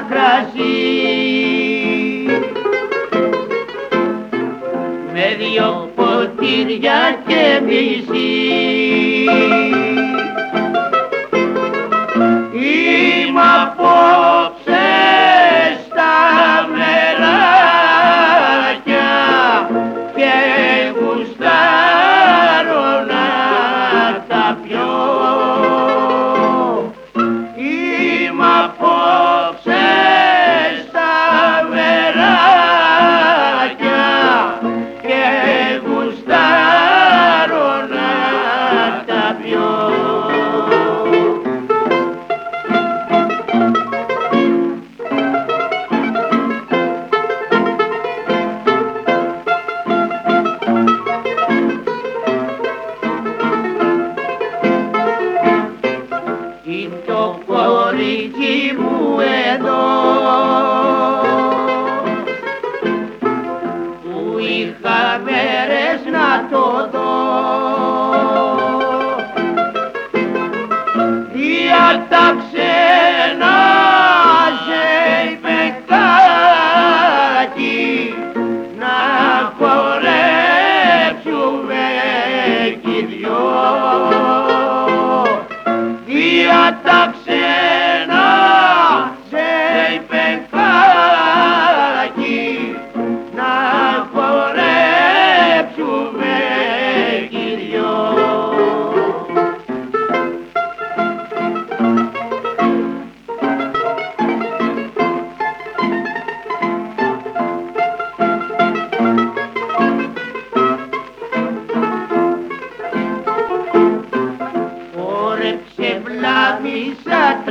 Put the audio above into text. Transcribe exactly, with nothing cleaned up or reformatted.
κρασί με δυο ποτήρια και μισή. Είμαι απόψε στα μεράκια και γουστάρω να τα πιω. Είμαι απόψε στα μεράκια και γουστάρω να τα πιω. Είναι το κορίτσι μου εδώ που είχα μέρες να το δω. Για τα ξένα σε είπε κάτι να χορέψουμε κι δυο. Για τα ξένα σε είπε κάτι να χορέψουμε κι δυο. Χόρεψε βλάμισα